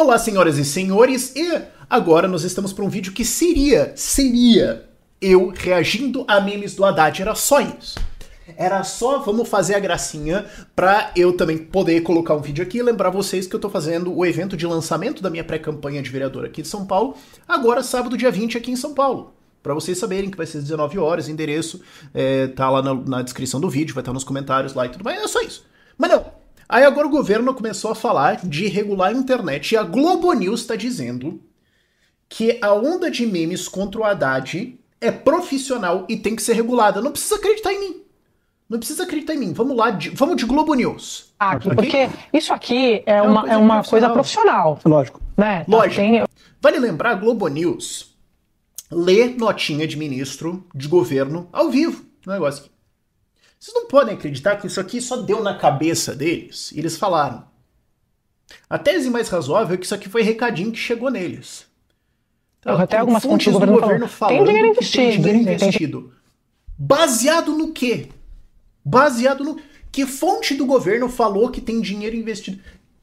Olá, senhoras e senhores, e agora nós estamos para um vídeo que seria eu reagindo a memes do Haddad, era só isso. Era só, vamos fazer a gracinha pra eu também poder colocar um vídeo aqui e lembrar vocês que eu tô fazendo o evento de lançamento da minha pré-campanha de vereador aqui de São Paulo, agora sábado dia 20 aqui em São Paulo. Pra vocês saberem que vai ser às 19 horas, endereço tá lá na descrição do vídeo, vai estar nos comentários lá e tudo mais, é só isso. Mas não, aí agora o governo começou a falar de regular a internet e a Globo News tá dizendo que a onda de memes contra o Haddad é profissional e tem que ser regulada. Não precisa acreditar em mim. Não precisa acreditar em mim. Vamos lá, vamos de Globo News. Porque isso aqui é uma coisa profissional. Lógico. Né? Lógico. Vale lembrar, a Globo News lê notinha de ministro de governo ao vivo. No negócio aqui. Vocês não podem acreditar que isso aqui só deu na cabeça deles e eles falaram. A tese mais razoável é que isso aqui foi recadinho que chegou neles. Então, até algumas fontes do governo falando tem dinheiro investido. Baseado no quê? Baseado no... Que fonte do governo falou que tem dinheiro investido?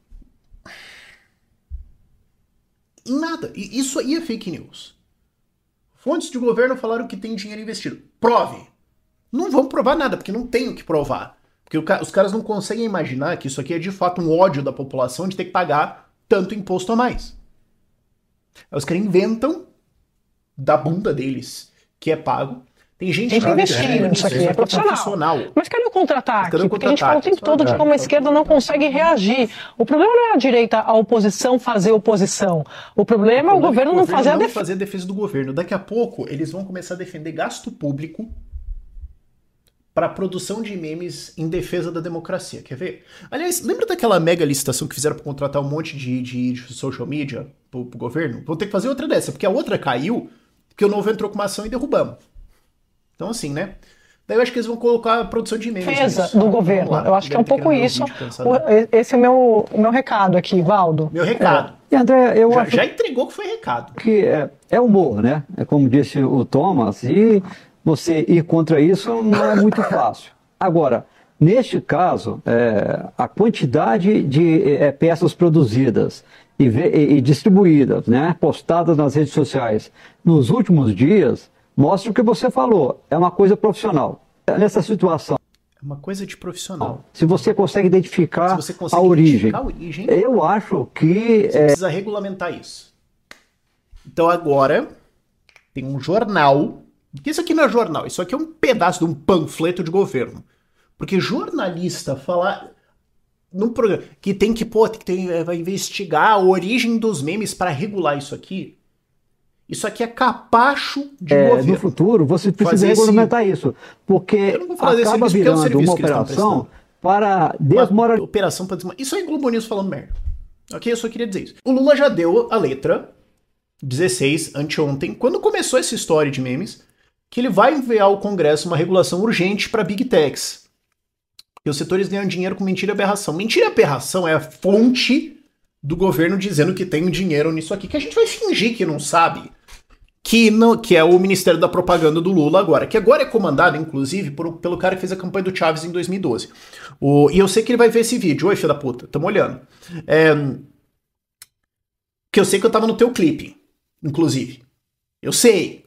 Em nada. Isso aí é fake news. Fontes de governo falaram que tem dinheiro investido. Prove. Não vão provar nada, porque não tem o que provar. Porque os caras não conseguem imaginar que isso aqui é de fato um ódio da população de ter que pagar tanto imposto a mais. Aí os caras inventam da bunda deles que é pago. Tem gente que investir nisso aqui, é profissional. Mas cadê o contra-ataque? Porque a gente fala o tempo todo de como a esquerda não consegue reagir. O problema não é a direita, a oposição fazer oposição. O problema é o governo não fazer a defesa do governo. Daqui a pouco eles vão começar a defender gasto público para produção de memes em defesa da democracia. Quer ver? Aliás, lembra daquela mega licitação que fizeram para contratar um monte de social media pro governo? Vou ter que fazer outra dessa, porque a outra caiu, porque o Novo entrou com uma ação e derrubamos. Então assim, né? Daí eu acho que eles vão colocar a produção de memes. Defesa do governo. Eu acho que é um pouco isso. Esse é o meu recado aqui, Valdo. Meu recado. E André, eu já entregou que foi recado. Que é humor, né? É como disse o Thomas, e você ir contra isso não é muito fácil. Agora, neste caso, a quantidade de peças produzidas e distribuídas, né, postadas nas redes sociais nos últimos dias, mostra o que você falou. É uma coisa profissional. Nessa situação. É uma coisa de profissional. Se você consegue identificar a origem, eu acho que... Você precisa regulamentar isso. Então agora, tem um jornal... Porque isso aqui não é jornal, isso aqui é um pedaço de um panfleto de governo. Porque jornalista falar num programa que tem que, vai investigar a origem dos memes para regular isso aqui é capacho de governo. No futuro, você precisa regulamentar isso, porque acaba virando uma operação para desmoralizar. Operação para desmoralizar. Isso aí é Globo News falando merda. Ok? Eu só queria dizer isso. O Lula já deu a letra 16, anteontem, quando começou essa história de memes, que ele vai enviar ao Congresso uma regulação urgente para Big Techs. Porque os setores ganham dinheiro com mentira e aberração. Mentira e aberração é a fonte do governo dizendo que tem dinheiro nisso aqui, que a gente vai fingir que não sabe, que é o Ministério da Propaganda do Lula agora, que agora é comandado, inclusive, pelo cara que fez a campanha do Chaves em 2012. E eu sei que ele vai ver esse vídeo. Oi, filho da puta, tamo olhando. Que eu sei que eu tava no teu clipe, inclusive. Eu sei.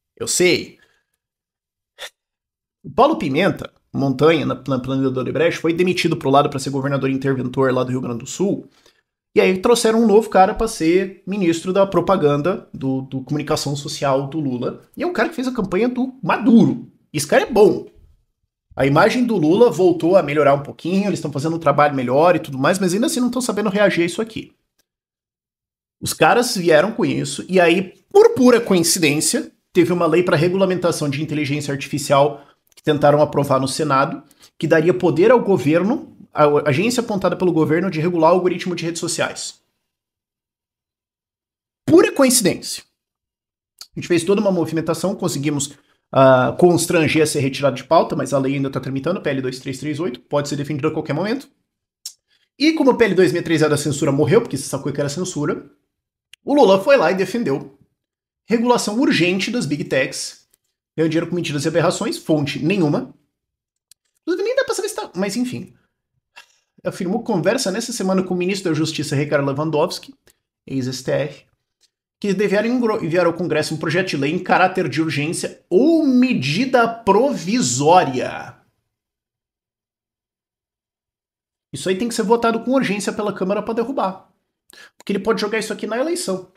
O Paulo Pimenta, Montanha, na planilha do Odebrecht, foi demitido pro lado para ser governador interventor lá do Rio Grande do Sul. E aí trouxeram um novo cara para ser ministro da propaganda, do comunicação social do Lula. E é o cara que fez a campanha do Maduro. Esse cara é bom. A imagem do Lula voltou a melhorar um pouquinho, eles estão fazendo um trabalho melhor e tudo mais, mas ainda assim não estão sabendo reagir a isso aqui. Os caras vieram com isso, e aí, por pura coincidência, teve uma lei para regulamentação de inteligência artificial que tentaram aprovar no Senado, que daria poder ao governo, a agência apontada pelo governo, de regular o algoritmo de redes sociais. Pura coincidência. A gente fez toda uma movimentação, conseguimos constranger a ser retirado de pauta, mas a lei ainda está tramitando, PL 2338, pode ser defendida a qualquer momento. E como o PL 2630 da censura morreu, porque se sacou que era censura, o Lula foi lá e defendeu regulação urgente das Big Techs, ganhou dinheiro com mentiras e aberrações, fonte nenhuma. Inclusive nem dá pra saber se tá... Mas enfim. Afirmou conversa nessa semana com o ministro da Justiça, Ricardo Lewandowski, ex-STF, que enviar ao Congresso um projeto de lei em caráter de urgência ou medida provisória. Isso aí tem que ser votado com urgência pela Câmara para derrubar. Porque ele pode jogar isso aqui na eleição.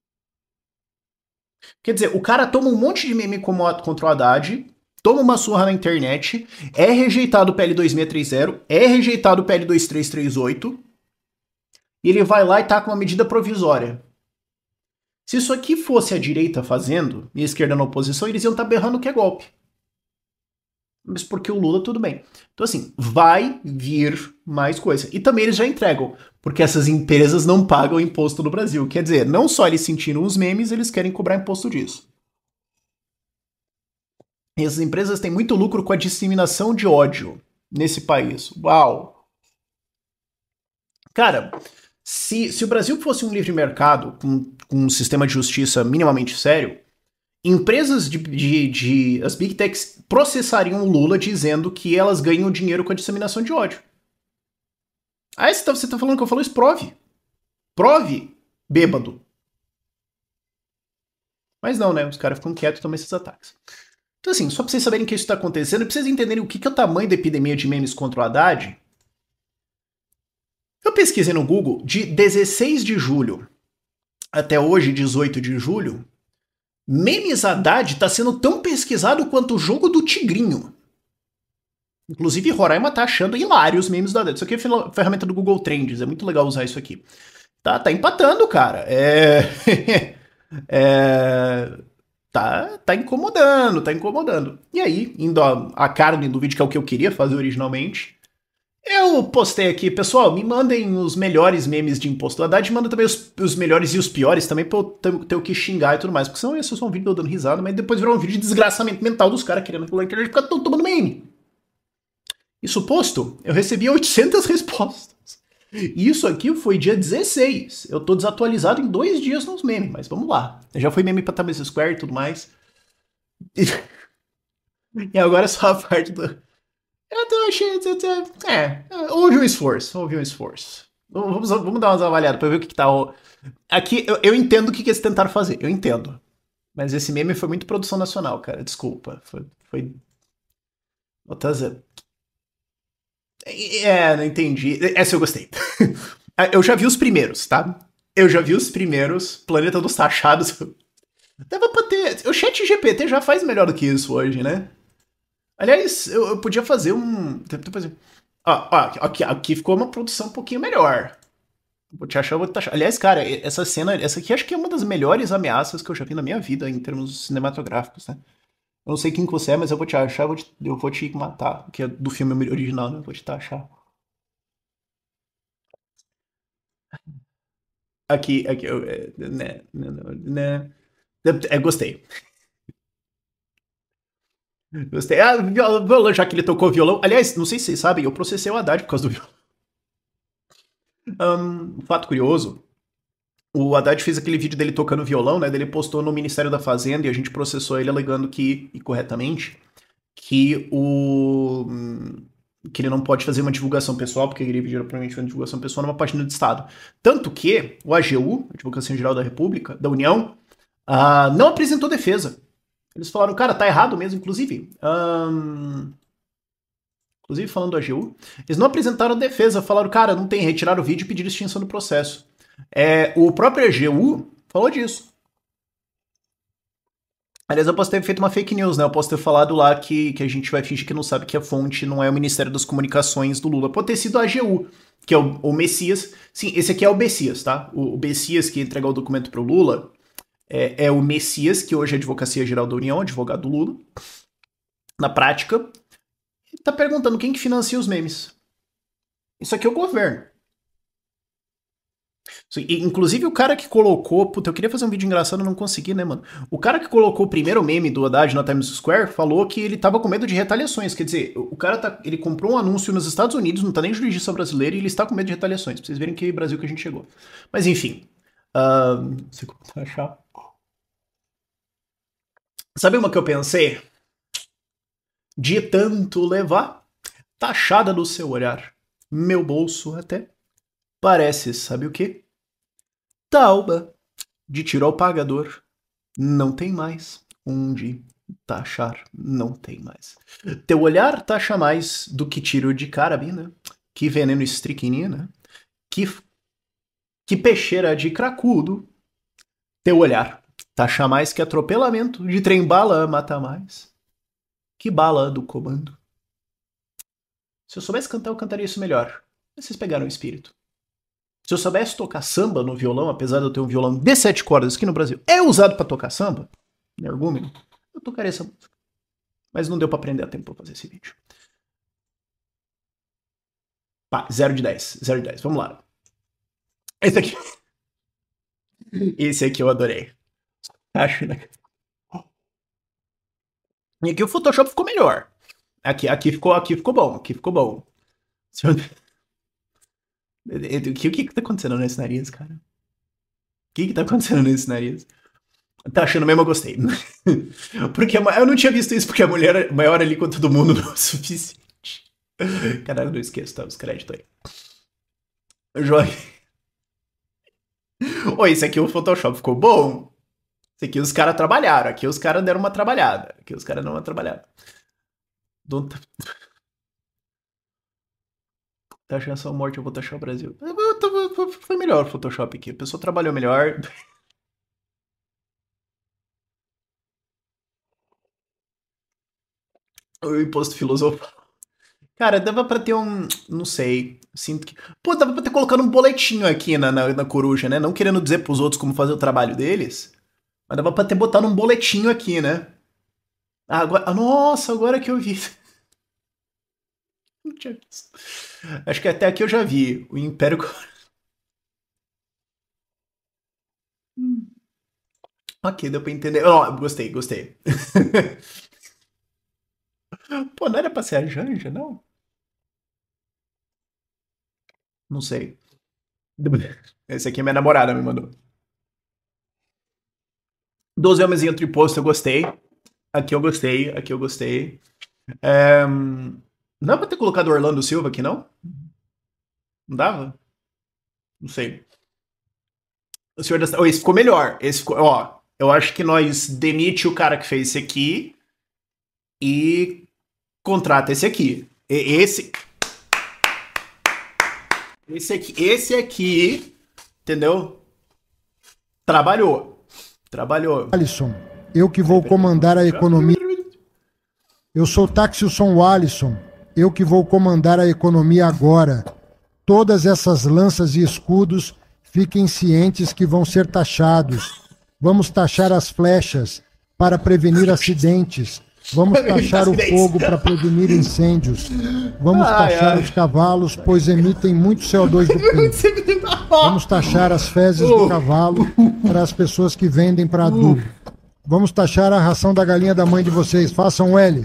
Quer dizer, o cara toma um monte de meme contra o Haddad, toma uma surra na internet, é rejeitado o PL 2630, é rejeitado o PL 2338, e ele vai lá e tá com uma medida provisória. Se isso aqui fosse a direita fazendo, e a esquerda na oposição, eles iam estar berrando que é golpe. Mas porque o Lula, tudo bem. Então assim, vai vir mais coisa. E também eles já entregam, porque essas empresas não pagam imposto no Brasil. Quer dizer, não só eles sentiram os memes, eles querem cobrar imposto disso. E essas empresas têm muito lucro com a disseminação de ódio nesse país. Uau! Cara, se o Brasil fosse um livre mercado com um sistema de justiça minimamente sério, empresas as Big Techs processariam o Lula dizendo que elas ganham dinheiro com a disseminação de ódio. Aí você tá falando que eu falo isso? Prove. Prove, bêbado. Mas não, né? Os caras ficam quietos e tomam esses ataques. Então assim, só pra vocês saberem que isso tá acontecendo, pra vocês entenderem o que é o tamanho da epidemia de memes contra o Haddad, eu pesquisei no Google, de 16 de julho até hoje, 18 de julho, memes Haddad tá sendo tão pesquisado quanto o jogo do Tigrinho. Inclusive, Roraima tá achando hilário os memes do Haddad. Isso aqui é a ferramenta do Google Trends, é muito legal usar isso aqui. Tá empatando, cara. Tá incomodando, tá incomodando. E aí, indo a carne do vídeo, que é o que eu queria fazer originalmente, eu postei aqui, pessoal, me mandem os melhores memes de imposto do Haddad, manda também os melhores e os piores também pra eu ter o que xingar e tudo mais, porque senão ia ser só um vídeo dando risada, mas depois virou um vídeo de desgraçamento mental dos caras querendo aquilo na internet porque estão tomando meme. Isso posto, eu recebi 800 respostas. E isso aqui foi dia 16. Eu tô desatualizado em 2 dias nos memes, mas vamos lá. Já foi meme pra Times Square e tudo mais. E agora é só a parte do... Eu tô achando... houve um esforço. Vamos dar umas avaliadas pra ver o que tá... Aqui, eu entendo o que eles tentaram fazer, eu entendo. Mas esse meme foi muito produção nacional, cara, desculpa. Foi... não entendi. Essa eu gostei. Eu já vi os primeiros, tá? Planeta dos Taxados. Dava pra ter... O ChatGPT já faz melhor do que isso hoje, né? Aliás, eu podia fazer um... Aqui ficou uma produção um pouquinho melhor. Vou te achar. Aliás, cara, essa aqui acho que é uma das melhores ameaças que eu já vi na minha vida em termos cinematográficos, né? Eu não sei quem você é, mas eu vou te achar, eu vou te matar, que é do filme original, né? Eu vou te achar. Aqui, gostei. Gostei. Violão, já que ele tocou violão. Aliás, não sei se vocês sabem, eu processei o Haddad por causa do violão. Fato curioso, o Haddad fez aquele vídeo dele tocando violão, né? Ele postou no Ministério da Fazenda e a gente processou ele alegando que, e corretamente, que ele não pode fazer uma divulgação pessoal, porque aquele vídeo era provavelmente uma divulgação pessoal numa página do Estado. Tanto que o AGU, Advocacia Geral da República, da União, não apresentou defesa. Eles falaram, cara, tá errado mesmo, inclusive falando do AGU, eles não apresentaram defesa, falaram, cara, não tem, retiraram o vídeo e pediram extinção do processo. O próprio AGU falou disso. Aliás, eu posso ter feito uma fake news, né? Eu posso ter falado lá que a gente vai fingir que não sabe que a fonte não é o Ministério das Comunicações do Lula. Pode ter sido a AGU, que é o Messias. Sim, esse aqui é o Messias, tá? O Messias que entregou o documento pro Lula é o Messias, que hoje é a Advocacia Geral da União, advogado do Lula. Na prática, ele tá perguntando quem que financia os memes. Isso aqui é o governo. Inclusive o cara que colocou... Puta, eu queria fazer um vídeo engraçado, não consegui, né, mano? O cara que colocou o primeiro meme do Haddad na Times Square falou que ele tava com medo de retaliações. Quer dizer, o cara ele comprou um anúncio nos Estados Unidos, não tá nem jurisdição brasileira, e ele está com medo de retaliações. Pra vocês verem que Brasil que a gente chegou. Mas enfim. Se eu achar... Sabe uma que eu pensei? De tanto levar, taxada no seu olhar. Meu bolso até parece, sabe o quê? Tauba, de tiro ao pagador, não tem mais onde taxar, não tem mais. Teu olhar taxa mais do que tiro de carabina, que veneno estricnina, que peixeira de cracudo. Teu olhar taxa mais que atropelamento de trem-bala mata mais que bala do comando. Se eu soubesse cantar, eu cantaria isso melhor. Mas vocês pegaram o espírito. Se eu soubesse tocar samba no violão, apesar de eu ter um violão de 7 cordas aqui no Brasil, é usado pra tocar samba, energúmeno, eu tocaria essa música. Mas não deu pra aprender a tempo pra fazer esse vídeo. Pá, 0 de 10. 0 de 10. Vamos lá. Esse aqui. Esse aqui eu adorei. Acho, né? E aqui o Photoshop ficou melhor. Aqui ficou bom. Aqui ficou bom. O que tá acontecendo nesse nariz, cara? O que tá acontecendo nesse nariz? Tá achando mesmo, eu gostei. Porque eu não tinha visto isso, porque a mulher é maior ali com todo mundo não é o suficiente. Caralho, não esqueço, tá? Os créditos aí. Joia. Oi, esse aqui o Photoshop ficou bom. Esse aqui os caras trabalharam. Aqui os caras deram uma trabalhada. Aqui os caras deram uma trabalhada. Taxa só morte, eu vou taxar o Brasil. Foi melhor o Photoshop aqui. A pessoa trabalhou melhor. O imposto filosofal. Cara, dava pra ter um... Não sei. Sinto que... Pô, dava pra ter colocado um boletinho aqui na coruja, né? Não querendo dizer pros outros como fazer o trabalho deles. Mas dava pra ter botado um boletinho aqui, né? Agora... Nossa, agora que eu vi. Não tinha visto. Acho que até aqui eu já vi. O Império... Ok, deu pra entender. Oh, gostei. Pô, não era pra ser a Janja, não? Não sei. Esse aqui é minha namorada me mandou. 12 homens em outro imposto, eu gostei. Aqui eu gostei. Não dá pra ter colocado Orlando Silva aqui, não? Não dava? Não sei. O senhor das... esse ficou melhor. Esse ficou... Ó, eu acho que nós demite o cara que fez esse aqui e contrata esse aqui. Esse aqui, entendeu? Trabalhou. Alisson, eu que vou comandar a economia. Eu sou Taxilson Alisson, eu que vou comandar a economia agora. Todas essas lanças e escudos, fiquem cientes que vão ser taxados. Vamos taxar as flechas para prevenir acidentes. Vamos taxar o fogo para prevenir incêndios. Vamos taxar os cavalos, pois emitem muito CO2 do peito. Vamos taxar as fezes do cavalo para as pessoas que vendem para adubo. Vamos taxar a ração da galinha da mãe de vocês. Façam L.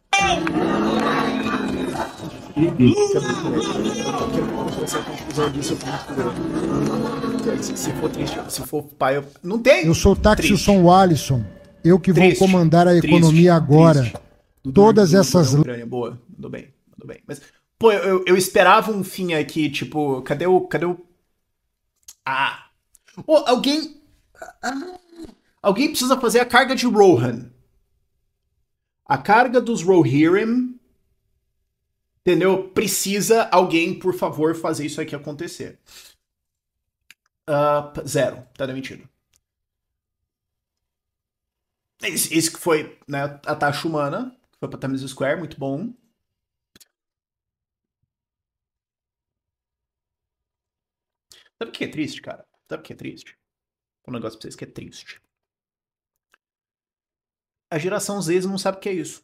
Se for triste, se for pai, eu... Não tem. Eu sou Taxilson Alisson. Eu que vou comandar a economia agora. Todas essas... Boa, mandou bem. Mas, pô, eu esperava um fim aqui, tipo, cadê o... Oh, alguém precisa fazer a carga de Rohan. A carga dos Rohirrim, entendeu? Precisa alguém, por favor, fazer isso aqui acontecer. 0, tá demitido. Esse que foi, né, a taxa humana, que foi pra Times Square, muito bom. Sabe o que é triste, cara? Sabe o que é triste? Um negócio pra vocês que é triste. A geração Z não sabe o que é isso.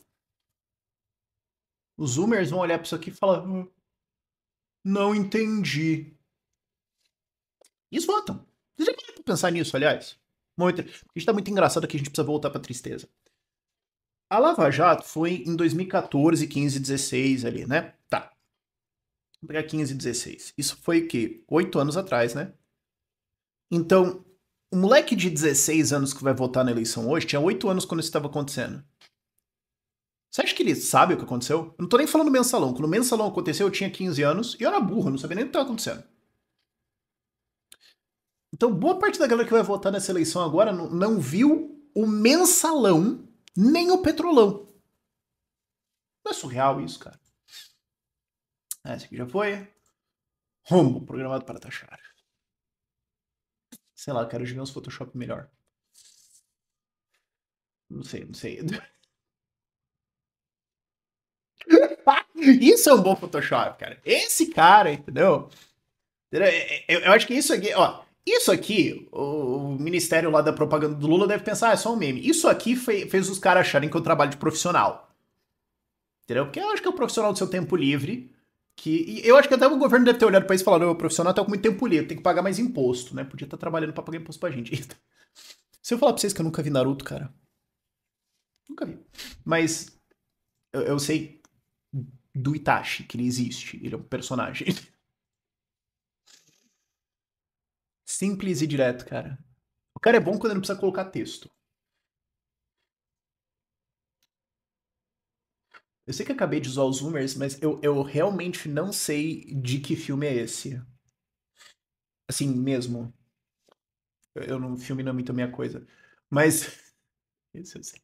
Os Zoomers vão olhar pra isso aqui e falar: não entendi. E eles votam. Vocês já pararam pra pensar nisso, aliás? Muito. A gente tá muito engraçado que a gente precisa voltar pra tristeza. A Lava Jato foi em 2014, 15, 16 ali, né? Tá. Vamos pegar 15 e 16. Isso foi o quê? 8 anos atrás, né? Então, o moleque de 16 anos que vai votar na eleição hoje tinha 8 anos quando isso estava acontecendo. Você acha que ele sabe o que aconteceu? Eu não tô nem falando do mensalão. Quando o mensalão aconteceu, eu tinha 15 anos e eu era burro, eu não sabia nem o que estava acontecendo. Então, boa parte da galera que vai votar nessa eleição agora não viu o mensalão, nem o petrolão. Não é surreal isso, cara? Esse aqui já foi. Rombo, programado para taxar. Sei lá, quero jogar uns Photoshop melhor. Não sei. Isso é um bom Photoshop, cara. Esse cara, entendeu? Eu acho que isso aqui, ó. Isso aqui, o Ministério lá da Propaganda do Lula deve pensar, é só um meme. Isso aqui fez os caras acharem que eu trabalho de profissional. Entendeu? Porque eu acho que é um profissional do seu tempo livre. E eu acho que até o governo deve ter olhado pra isso e falado, não, o profissional tá com muito tempo livre, tem que pagar mais imposto, né? Podia estar trabalhando pra pagar imposto pra gente. Se eu falar pra vocês que eu nunca vi Naruto, cara. Nunca vi. Mas eu sei do Itachi, que ele existe. Ele é um personagem. Simples e direto, cara. O cara é bom quando ele não precisa colocar texto. Eu sei que acabei de usar os zoomers, mas eu realmente não sei de que filme é esse. Assim, mesmo. Filme não é muito a minha coisa. Mas. Isso eu sei.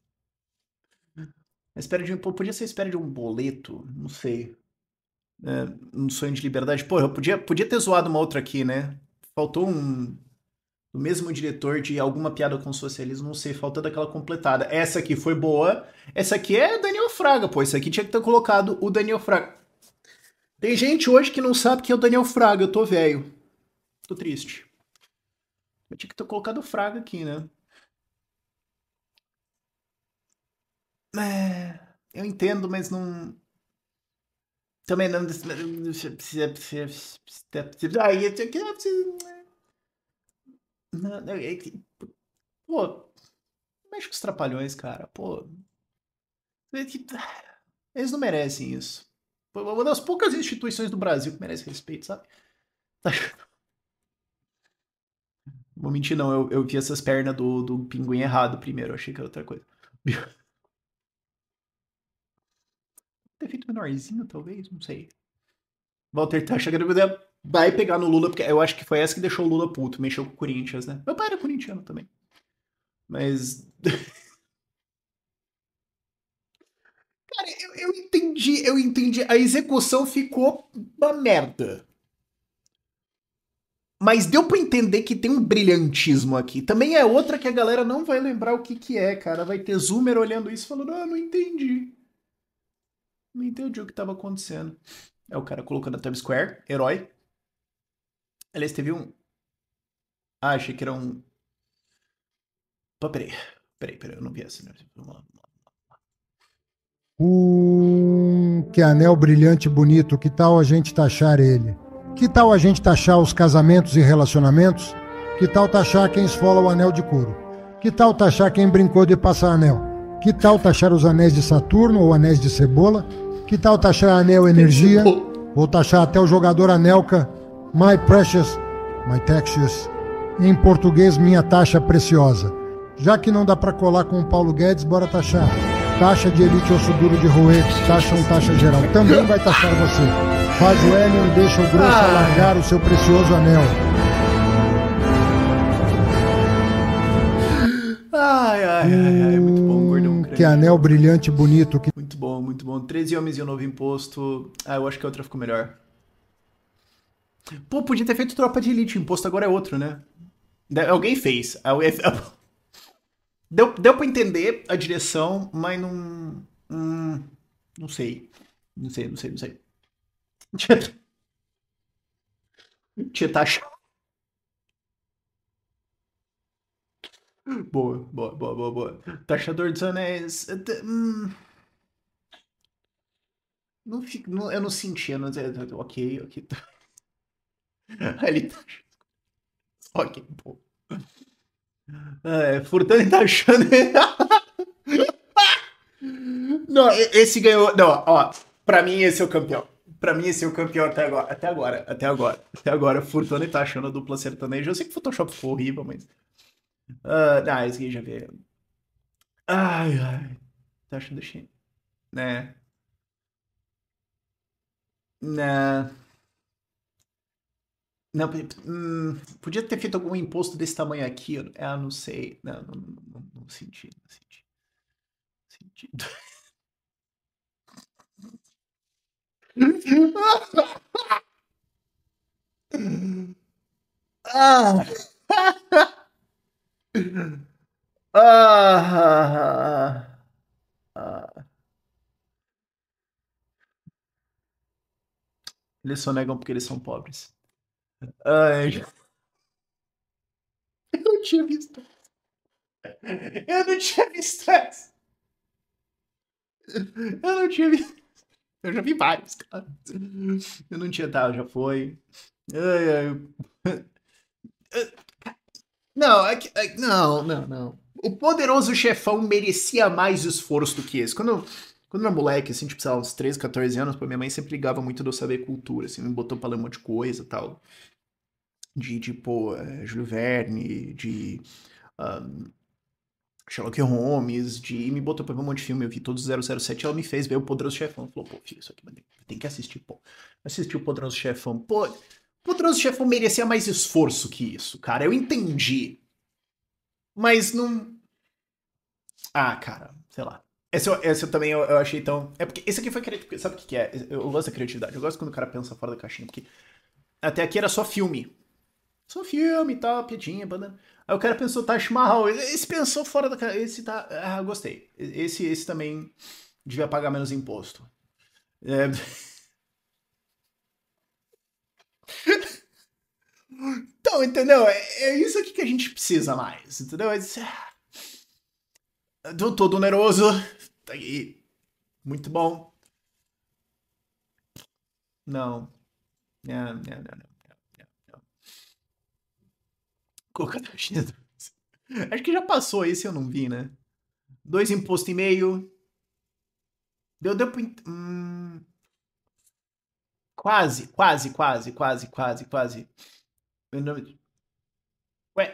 Podia ser a espera de um boleto, não sei. Um sonho de liberdade. Pô, eu podia ter zoado uma outra aqui, né? Faltou o mesmo diretor de alguma piada com socialismo, não sei, falta daquela completada. Essa aqui foi boa. Essa aqui é Daniel Fraga, pô. Essa aqui tinha que ter colocado o Daniel Fraga. Tem gente hoje que não sabe quem é o Daniel Fraga, eu tô velho. Tô triste. Eu tinha que ter colocado o Fraga aqui, né? Eu entendo, mas não. Também não. Aí, pô, mexe com os trapalhões, cara. Pô. Eles não merecem isso. Uma das poucas instituições do Brasil que merece respeito, sabe? Vou mentir, não. Eu vi essas pernas do pinguim errado primeiro. Eu achei que era outra coisa. Ter feito menorzinho, talvez, não sei. Walter tá chegando, vai pegar no Lula, porque eu acho que foi essa que deixou o Lula puto, mexeu com o Corinthians, né? Meu pai era corintiano também. Mas. Cara, eu entendi. A execução ficou uma merda. Mas deu pra entender que tem um brilhantismo aqui. Também é outra que a galera não vai lembrar o que é, cara. Vai ter zoomer olhando isso e falando, não entendi. Não entendi o que tava acontecendo. É o cara colocando a Times Square, herói. Aliás, teve um. Ah, achei que era um. Pô, peraí, eu não vi essa. Né? Vamos lá. Que anel brilhante bonito, que tal a gente taxar ele? Que tal a gente taxar os casamentos e relacionamentos? Que tal taxar quem esfola o anel de couro? Que tal taxar quem brincou de passar anel? Que tal taxar os anéis de Saturno ou anéis de cebola? Que tal taxar anel energia? Ou taxar até o jogador Anelka, my precious, my taxes, em português, minha taxa preciosa. Já que não dá pra colar com o Paulo Guedes, bora taxar. Taxa de elite osso duro de roer, taxa ou taxa geral. Também vai taxar você. Faz o Hélio e deixa o grosso alargar o seu precioso anel. Ai, muito bom, gordão. Que anel brilhante bonito. Que... Muito bom. 13 homens e um novo imposto. Eu acho que a outra ficou melhor. Pô, podia ter feito tropa de elite. O imposto agora é outro, né? Alguém fez. Deu pra entender a direção, mas não. Não sei. Não sei. Tinha taxa. Boa. Taxador dos anéis. Eu não senti. Ok. Ali tá. Ok, pô. Furtando e taxando. Não, esse ganhou. Não, ó. Pra mim, esse é o campeão. Até agora. Furtando e taxando a dupla sertaneja. Eu sei que o Photoshop ficou horrível, mas. Esse aqui já veio. Ai. Taxa do China. Né. Não, podia ter feito algum imposto desse tamanho aqui. Não sei. Não senti. Não senti. Sentido. Ah! Ah! Ah! Eles só negam porque eles são pobres. Ai. Eu não tinha visto. Eu não tinha visto essa. Eu não tinha visto. Eu já vi vários, cara. Eu não tinha, tá, já foi. Ai, ai. Não, não. O Poderoso Chefão merecia mais esforço do que esse. Quando eu era moleque, assim, tipo, sei lá, uns 13, 14 anos, minha mãe sempre ligava muito de eu saber cultura, assim, me botou pra ler um monte de coisa e tal. De, tipo, Júlio Verne, de Sherlock Holmes, e me botou pra ver um monte de filme, eu vi todos os 007, ela me fez ver o Poderoso Chefão. Falou, pô, filho, isso aqui tem que assistir, pô. Assisti o Poderoso Chefão. Pô, o Poderoso Chefão merecia mais esforço que isso, cara. Eu entendi. Mas não... Ah, cara, sei lá. Esse eu também eu achei tão... É porque esse aqui foi criativo. Sabe o que é? Eu gosto da criatividade. Eu gosto quando o cara pensa fora da caixinha. Porque até aqui era só filme. Só filme e tal, piadinha, banana. Aí o cara pensou Taj Mahal. Esse pensou fora da caixinha. Esse tá... Ah, gostei. Esse também devia pagar menos imposto. É... Então, entendeu? É isso aqui que a gente precisa mais, entendeu? Do todo oneroso. Tá aí. Muito bom. Não. Não. Coca da China. Acho que já passou esse, eu não vi, né? 2 imposto e meio. Deu pro... Quase. Ué.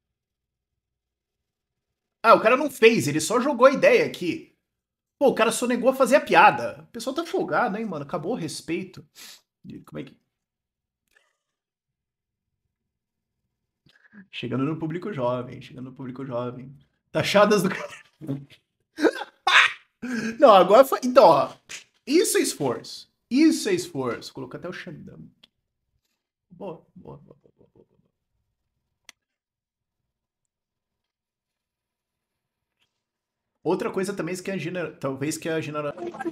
Ah, o cara não fez, ele só jogou a ideia aqui. Pô, o cara só negou a fazer a piada. O pessoal tá folgado, hein, mano? Acabou o respeito. Como é que... Chegando no público jovem. Taxadas do cara. Não, agora foi... Então, ó. Isso é esforço. Vou colocar até o Xandão. Boa. Outra coisa também é que a Gina... Talvez que a Gina...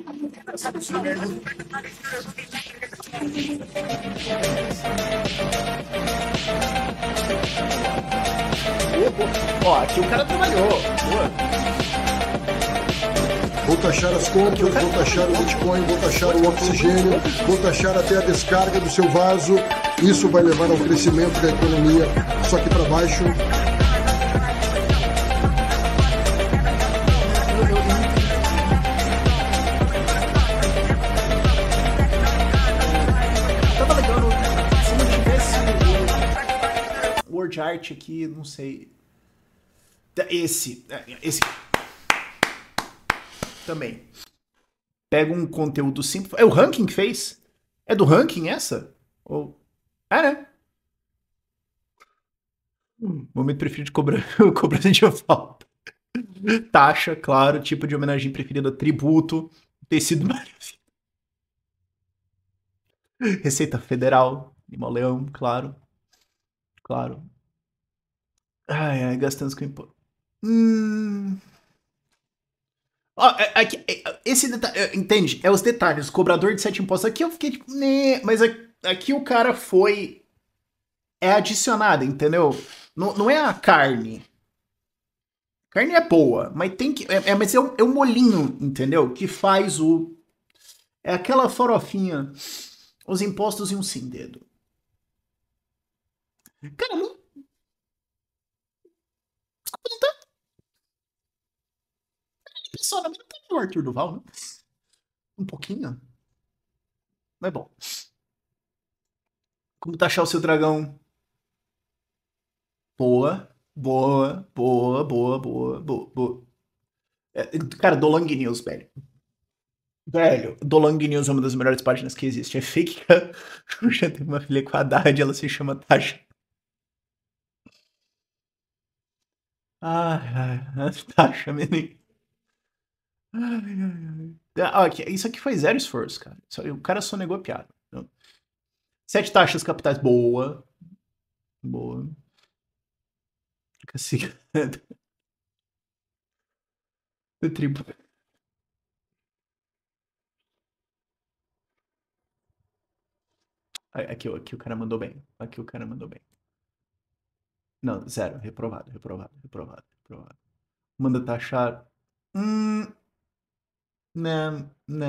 Ó, aqui o cara trabalhou. Boa. Vou taxar as contas, vou taxar o Bitcoin, vou taxar o oxigênio, vou taxar até a descarga do seu vaso. Isso vai levar ao crescimento da economia, só que para baixo. Tava legal, se não tivesse o Word Art aqui, não sei. Esse também. Pega um conteúdo simples. É o Ranking que fez? É do Ranking essa? Ou... né? Momento preferido de cobrança de falta. Taxa, claro. Tipo de homenagem preferida, tributo. Tecido maravilhoso. Receita Federal. Mauleão, claro. Ai, gastando com imposto. Esse detalhe, entende? É os detalhes. Cobrador de 7 impostos. Aqui eu fiquei tipo, né? Mas aqui o cara foi... É adicionado, entendeu? Não é a carne. A carne é boa, mas tem que... mas é o molinho, entendeu? Que faz o... É aquela farofinha. Os impostos e um sim dedo. Cara, não... Desculpa, não tá... Pessoal, não tá o Arthur Duval, não? Um pouquinho. Mas bom. Como taxar o seu dragão? Boa. Cara, do Long News, velho. Velho, Dolang News é uma das melhores páginas que existe. É fake que a Xuxa tem uma filha com a Haddad, ela se chama Tasha. Ai, Tasha, menino. Ok, isso aqui foi zero esforço, cara. O cara só negou a piada. 7 taxas capitais, boa. Boa. Fica assim. Do tribo. Aqui o cara mandou bem. Aqui o cara mandou bem. Não, zero. Reprovado. Manda taxar. Não.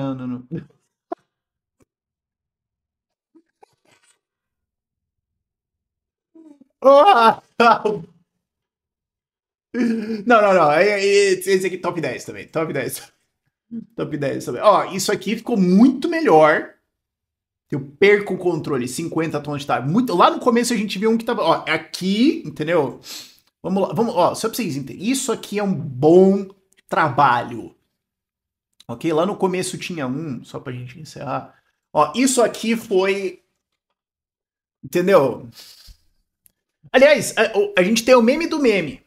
Não. Esse aqui top 10 também. Top 10 também. Ó, isso aqui ficou muito melhor. Eu perco o controle, 50 tons de tábua. Lá no começo a gente viu um que tava. Ó, aqui, entendeu? Vamos lá, ó, só pra vocês entenderem. Isso aqui é um bom trabalho. Ok? Lá no começo tinha um, só pra gente encerrar. Ó, isso aqui foi. Entendeu? Aliás, a gente tem o meme do meme.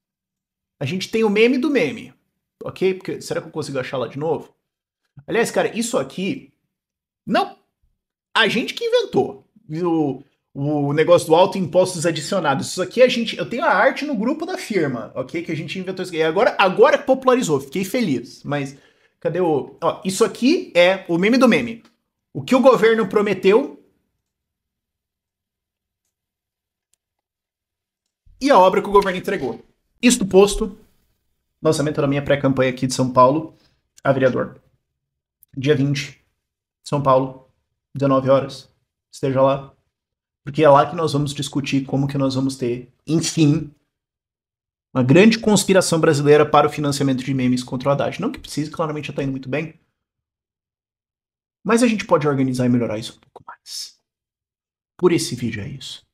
Ok? Porque, será que eu consigo achar lá de novo? Aliás, cara, isso aqui. Não. A gente que inventou o negócio do autoimpostos adicionados. Isso aqui eu tenho a arte no grupo da firma, ok? Que a gente inventou isso aqui. Agora popularizou, fiquei feliz. Mas cadê o... Ó, isso aqui é o meme do meme. O que o governo prometeu e a obra que o governo entregou. Isto posto, lançamento da minha pré-campanha aqui de São Paulo, a vereador. Dia 20, São Paulo. 19 horas, esteja lá, porque é lá que nós vamos discutir como que nós vamos ter, enfim, uma grande conspiração brasileira para o financiamento de memes contra o Haddad. Não que precise, claramente já está indo muito bem, mas a gente pode organizar e melhorar isso um pouco mais. Por esse vídeo é isso.